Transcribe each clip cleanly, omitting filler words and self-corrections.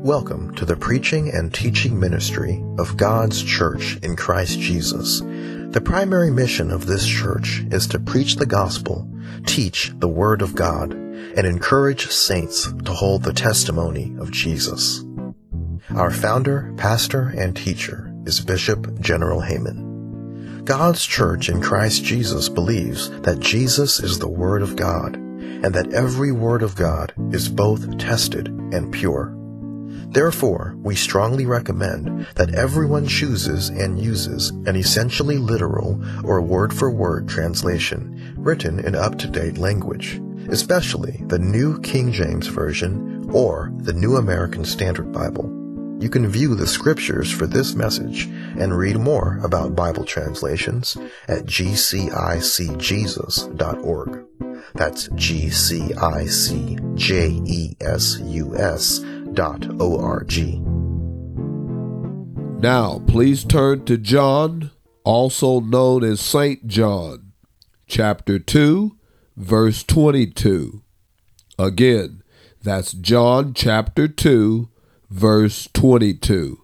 Welcome to the preaching and teaching ministry of God's Church in Christ Jesus. The primary mission of this church is to preach the gospel, teach the Word of God, and encourage saints to hold the testimony of Jesus. Our founder, pastor, and teacher is Bishop General Heyman. God's Church in Christ Jesus believes that Jesus is the Word of God, and that every word of God is both tested and pure. Therefore, we strongly recommend that everyone chooses and uses an essentially literal or word-for-word translation written in up-to-date language, especially the New King James Version or the New American Standard Bible. You can view the scriptures for this message and read more about Bible translations at gcicjesus.org. That's gcicjesus.org. Now, please turn to John, also known as St. John, chapter 2, verse 22. Again, that's John chapter 2, verse 22.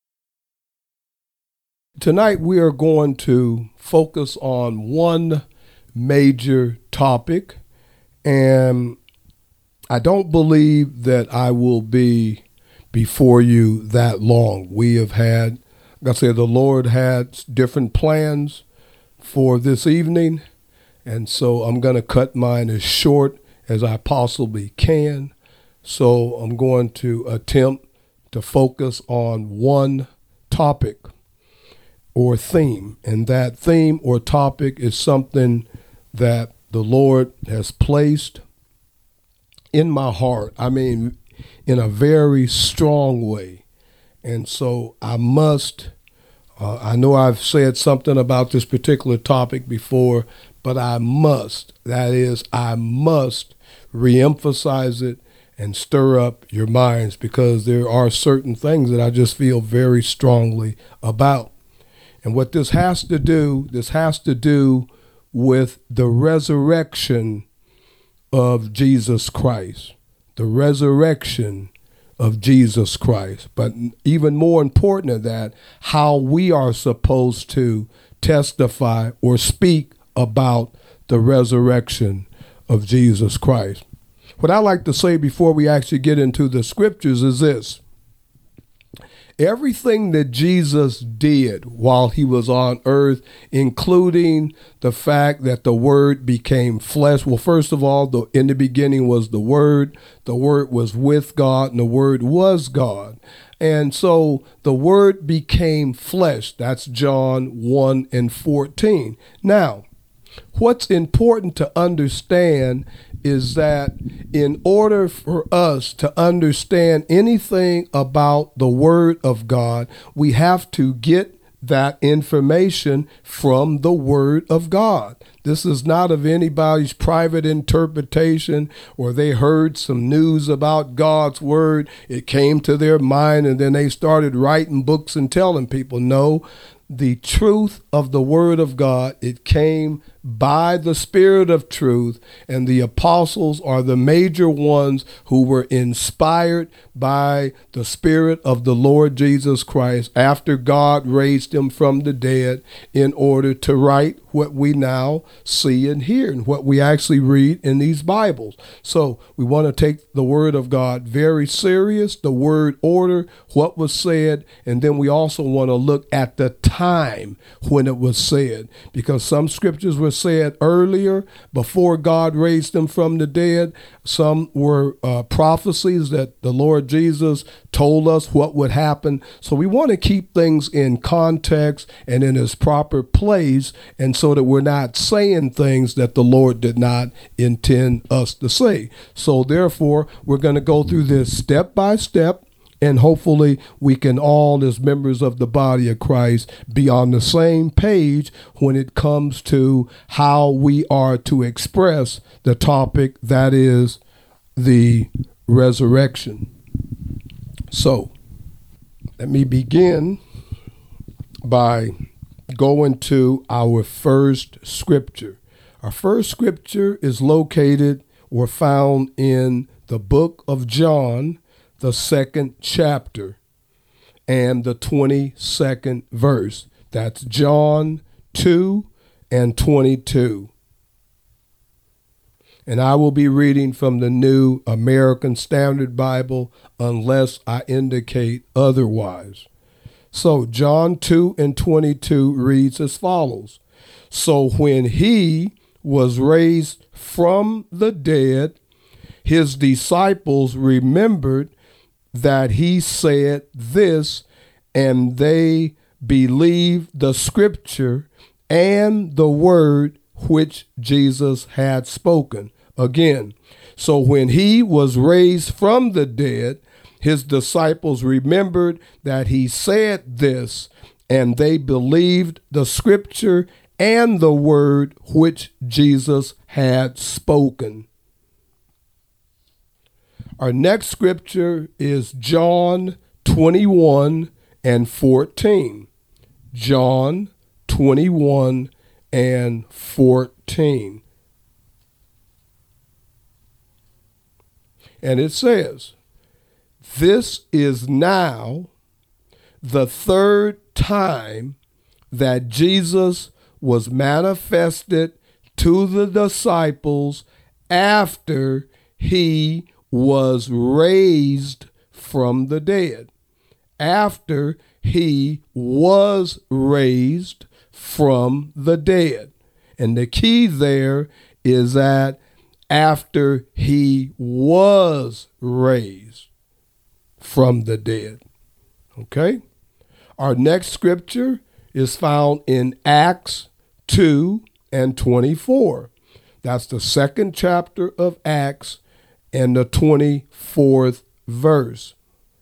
Tonight we are going to focus on one major topic, and I don't believe that I will be before you that long. We have had, like I said, the Lord had different plans for this evening, and so I'm going to cut mine as short as I possibly can. So I'm going to attempt to focus on one topic or theme, and that theme or topic is something that the Lord has placed in my heart. I mean, in a very strong way. And so I must, I know I've said something about this particular topic before, but I must reemphasize it and stir up your minds, because there are certain things that I just feel very strongly about. And what this has to do with the resurrection of Jesus Christ, the resurrection of Jesus Christ. But even more important than that, how we are supposed to testify or speak about the resurrection of Jesus Christ. What I like to say before we actually get into the scriptures is this. Everything that Jesus did while he was on earth, including the fact that the Word became flesh. Well, first of all, in the beginning was the Word was with God, and the Word was God. And so the Word became flesh. That's John 1 and 14. Now, what's important to understand is that in order for us to understand anything about the Word of God, we have to get that information from the Word of God. This is not of anybody's private interpretation, or they heard some news about God's Word, it came to their mind, and then they started writing books and telling people. No, the truth of the Word of God, it came by the Spirit of truth, and the apostles are the major ones who were inspired by the Spirit of the Lord Jesus Christ after God raised him from the dead, in order to write what we now see and hear and what we actually read in these Bibles. So we want to take the Word of God very serious, the word order, what was said, and then we also want to look at the time when it was said, because some scriptures were said earlier, before God raised them from the dead. Some were prophecies that the Lord Jesus told us what would happen. So we want to keep things in context and in its proper place, and so that we're not saying things that the Lord did not intend us to say. So therefore, we're going to go through this step by step, and hopefully we can all, as members of the body of Christ, be on the same page when it comes to how we are to express the topic, that is the resurrection. So let me begin by going to our first scripture. Our first scripture is located or found in the book of John, the 2nd chapter and the 22nd verse. That's John 2 and 22. And I will be reading from the New American Standard Bible unless I indicate otherwise. So John 2 and 22 reads as follows. So when he was raised from the dead, his disciples remembered that he said this, and they believed the scripture and the word which Jesus had spoken. Again, so when he was raised from the dead, his disciples remembered that he said this, and they believed the scripture and the word which Jesus had spoken. Our next scripture is John 21 and 14. John 21 and 14. And it says, "This is now the third time that Jesus was manifested to the disciples after he was raised from the dead." After he was raised from the dead. And the key there is that after he was raised from the dead. Okay? Our next scripture is found in Acts 2 and 24. That's the 2nd chapter of Acts and the 24th verse.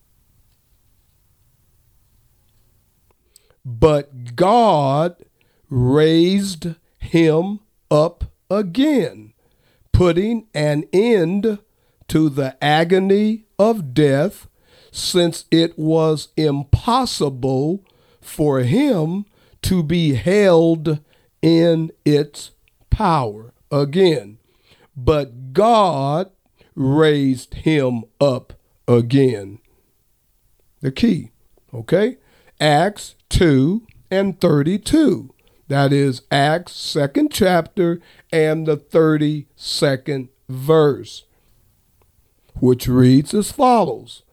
But God raised him up again, putting an end to the agony of death, since it was impossible for him to be held in its power. Again, but God raised him up again. The key, okay? Acts 2 and 32. That is Acts 2nd chapter and the 32nd verse, which reads as follows.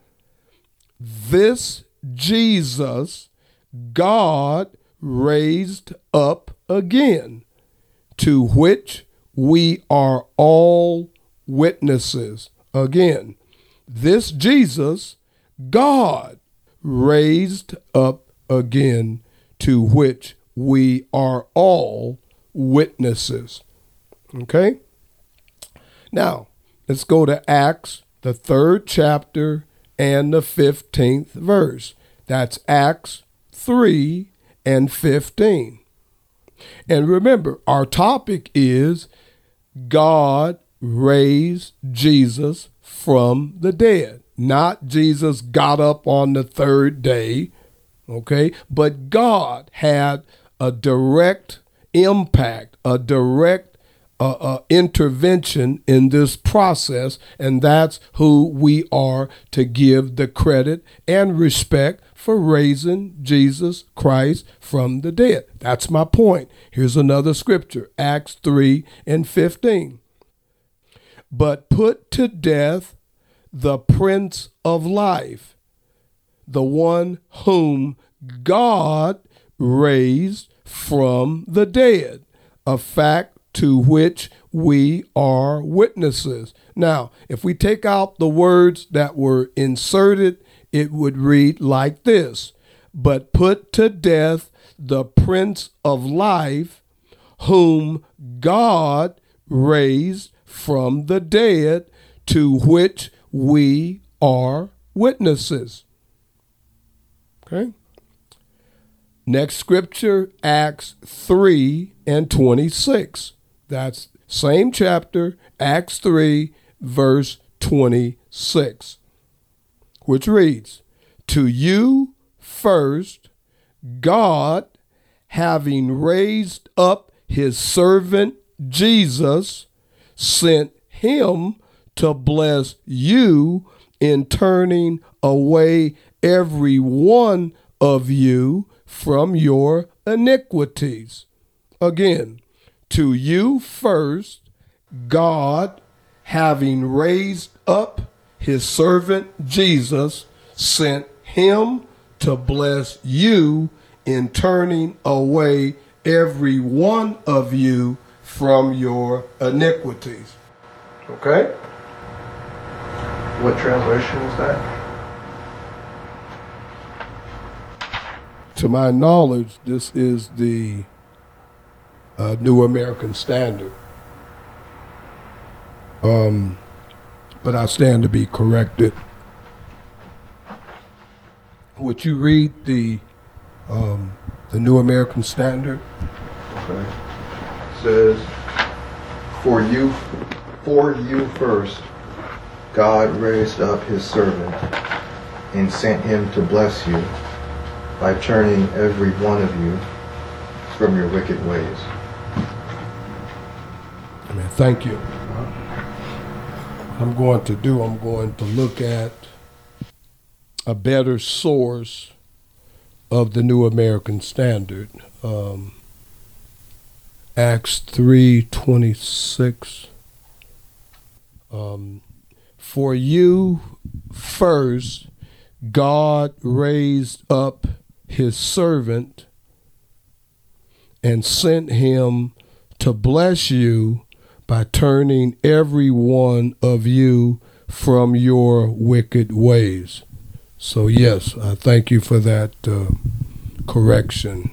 This Jesus God raised up again, to which we are all witnesses. Again, this Jesus God raised up again, to which we are all witnesses. Okay? Now, let's go to Acts, the 3rd chapter and the 15th verse. That's Acts 3 and 15. And remember, our topic is God raised Jesus from the dead. Not Jesus got up on the 3rd day, okay? But God had a direct impact, a direct intervention in this process, and that's who we are to give the credit and respect for raising Jesus Christ from the dead. That's my point. Here's another scripture, Acts 3 and 15. But put to death the Prince of Life, the one whom God raised from the dead, a fact to which we are witnesses. Now, if we take out the words that were inserted, it would read like this: but put to death the Prince of Life, whom God raised from the dead, to which we are witnesses. Okay. Next scripture, Acts 3 and 26. That's same chapter, Acts 3, verse 26, which reads, to you first, God, having raised up his servant Jesus, sent him to bless you in turning away every one of you from your iniquities. Again, to you first, God, having raised up his servant Jesus, sent him to bless you in turning away every one of you from your iniquities. Okay? What translation is that? To my knowledge, this is the New American Standard. But I stand to be corrected. Would you read the New American Standard? Okay. It says, For you first, God raised up his servant and sent him to bless you by turning every one of you from your wicked ways. Amen. Thank you. I'm going to look at a better source of the New American Standard. Acts 3:26. For you first, God raised up his servant and sent him to bless you by turning every one of you from your wicked ways. So yes, I thank you for that correction.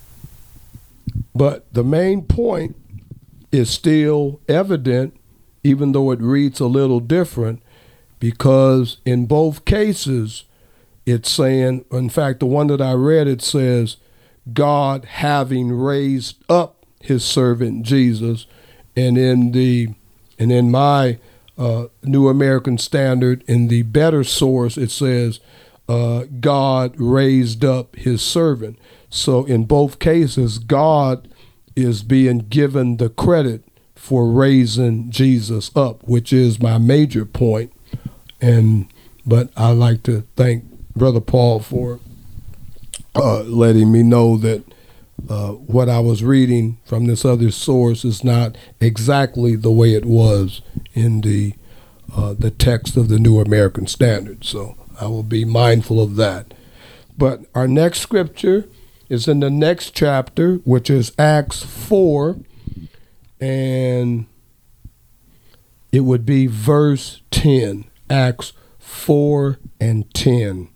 But the main point is still evident, even though it reads a little different, because in both cases, it's saying, in fact, the one that I read, it says, God having raised up his servant Jesus. And in my New American Standard, in the better source, it says, God raised up his servant. So in both cases, God is being given the credit for raising Jesus up, which is my major point. But I like to thank Brother Paul for letting me know that what I was reading from this other source is not exactly the way it was in the text of the New American Standard. So I will be mindful of that. But our next scripture is in the next chapter, which is Acts 4, and it would be verse 10, Acts 4 and 10.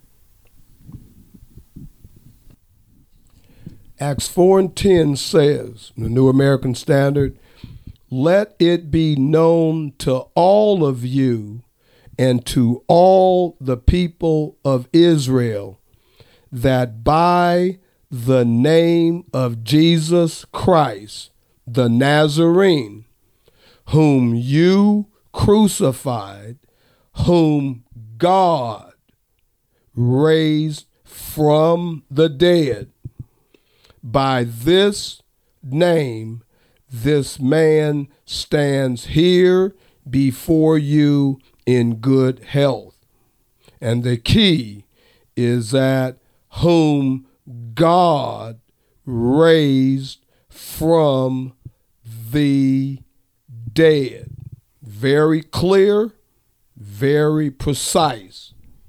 Acts 4 and 10 says, in the New American Standard, let it be known to all of you and to all the people of Israel that by the name of Jesus Christ, the Nazarene, whom you crucified, whom God raised from the dead, by this name, this man stands here before you in good health. And the key is that whom God raised from the dead. Very clear, very precise.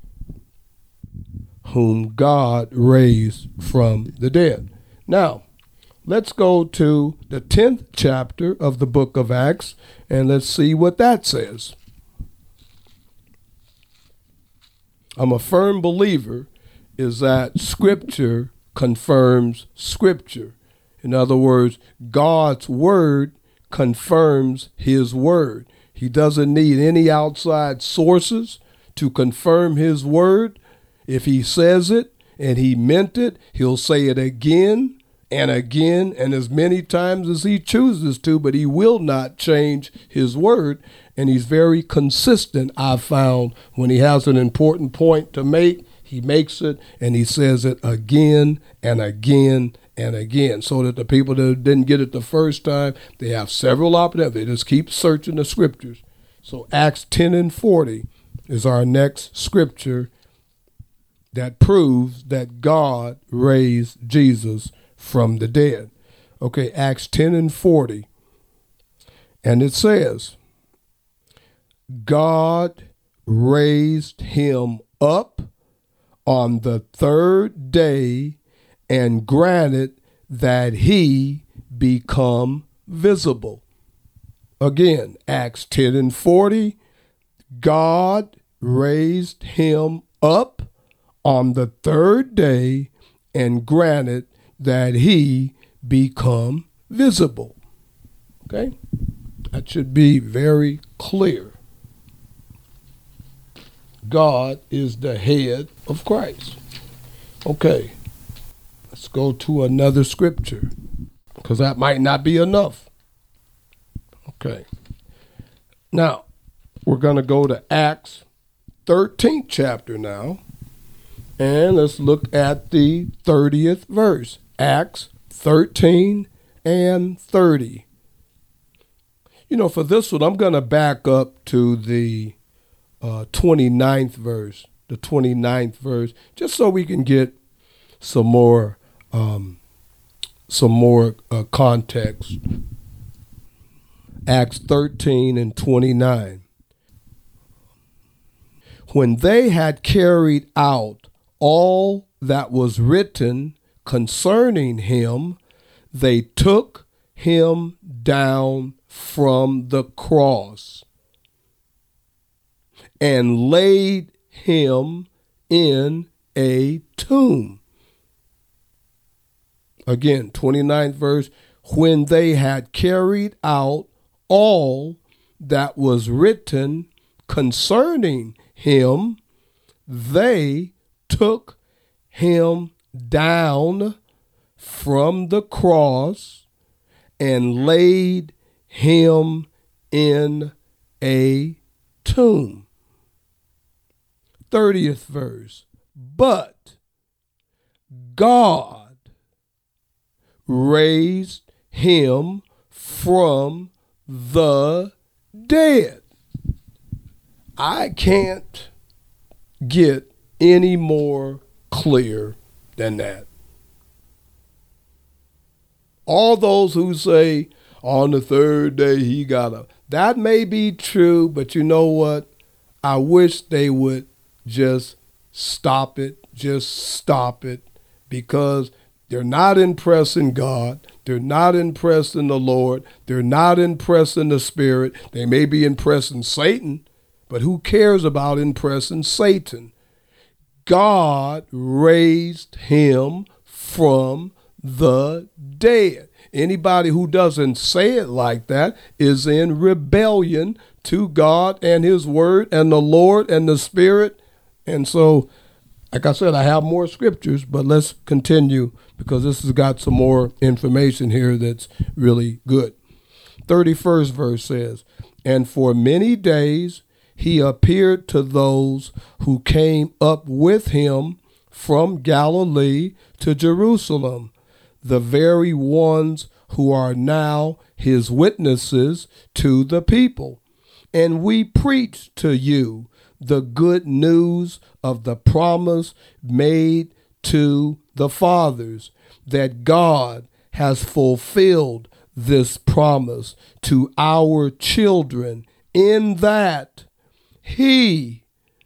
Whom God raised from the dead. Now, let's go to the 10th chapter of the book of Acts, and let's see what that says. I'm a firm believer is that Scripture confirms Scripture. In other words, God's Word confirms His Word. He doesn't need any outside sources to confirm His Word. If He says it and He meant it, He'll say it again and again and as many times as He chooses to, but He will not change His Word. And He's very consistent, I've found. When He has an important point to make, He makes it and He says it again and again and again, so that the people that didn't get it the first time, they have several opportunities. They just keep searching the Scriptures. So Acts 10 and 40, is our next scripture that proves that God raised Jesus from the dead. Okay, Acts 10:40. And it says, God raised him up on the third day and granted that he become visible. Again, Acts 10:40, God raised him up on the third day and granted that he become visible. Okay? That should be very clear. God is the head of Christ. Okay, let's go to another scripture, because that might not be enough. Okay, now we're going to go to Acts 13th chapter now, and let's look at the 30th verse. Acts 13 and 30. For this one, I'm going to back up to the 29th verse, just so we can get some more context. Acts 13 and 29. When they had carried out all that was written concerning him, they took him down from the cross and laid him in a tomb. Again, 29th verse. When they had carried out all that was written concerning him, they took him down from the cross and laid him in a tomb. 30th verse. But God raised him from the dead. I can't get any more clear than that. All those who say on the third day he got up, that may be true, but you know what? I wish they would just stop it, because they're not impressing God. They're not impressing the Lord. They're not impressing the Spirit. They may be impressing Satan, but who cares about impressing Satan? God raised him from the dead. Anybody who doesn't say it like that is in rebellion to God and his word and the Lord and the Spirit. And so, like I said, I have more scriptures, but let's continue, because this has got some more information here that's really good. 31st verse says, and for many days he appeared to those who came up with him from Galilee to Jerusalem, the very ones who are now his witnesses to the people. And we preach to you the good news of the promise made to the fathers, that God has fulfilled this promise to our children, in that he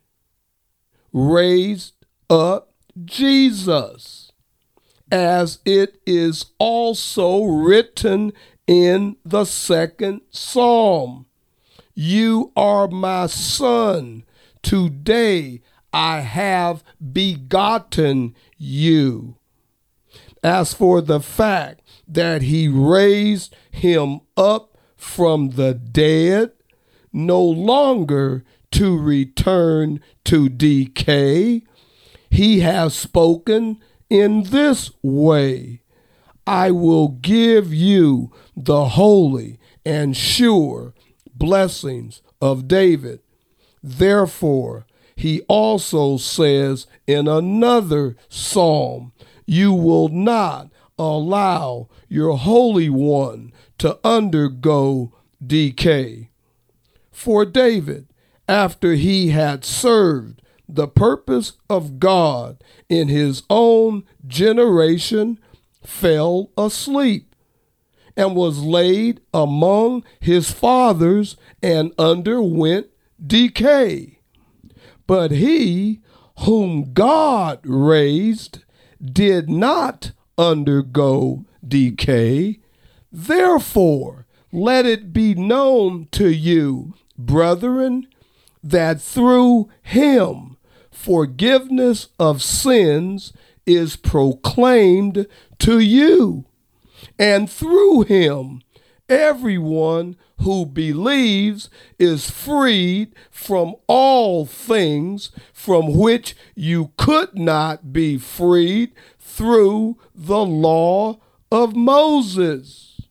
raised up Jesus, as it is also written in the second Psalm. You are my son. Today I have begotten you. As for the fact that he raised him up from the dead, no longer to return to decay, he has spoken in this way: I will give you the holy and sure blessings of David. Therefore, he also says in another psalm, you will not allow your Holy One to undergo decay. For David, after he had served the purpose of God in his own generation, fell asleep, and was laid among his fathers and underwent decay. But he whom God raised did not undergo decay. Therefore, let it be known to you, brethren, that through him forgiveness of sins is proclaimed to you, and through him everyone who believes is freed from all things from which you could not be freed through the law of Moses.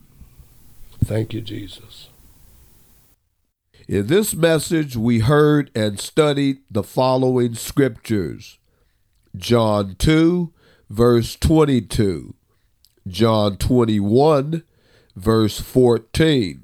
Thank you, Jesus. In this message, we heard and studied the following scriptures: John 2, verse 22, John 21, verse 14,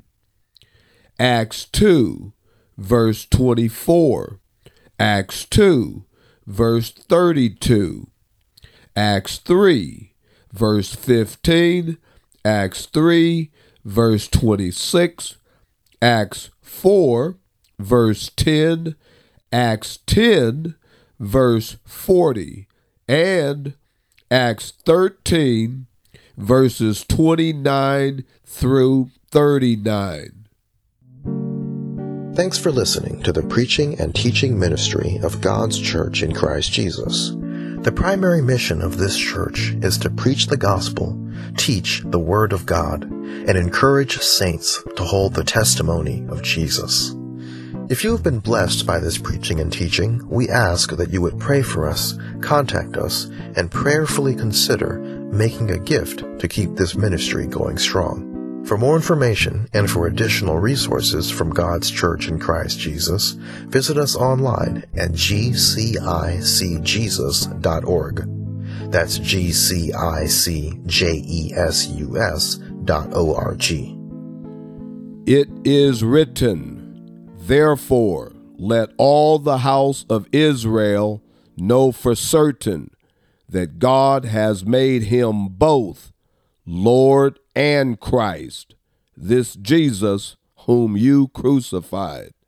Acts 2, verse 24, Acts 2, verse 32, Acts 3, verse 15, Acts 3, verse 26, Acts 4, verse 10, Acts 10, verse 40, and Acts 13, verses 29 through 39. Thanks for listening to the preaching and teaching ministry of God's church in Christ Jesus. The primary mission of this church is to preach the gospel, teach the word of God, and encourage saints to hold the testimony of Jesus. If you have been blessed by this preaching and teaching, we ask that you would pray for us, contact us, and prayerfully consider making a gift to keep this ministry going strong. For more information and for additional resources from God's Church in Christ Jesus, visit us online at gcicjesus.org. That's gcicjesus.org. It is written, therefore, let all the house of Israel know for certain that God has made him both Lord and Christ, this Jesus whom you crucified.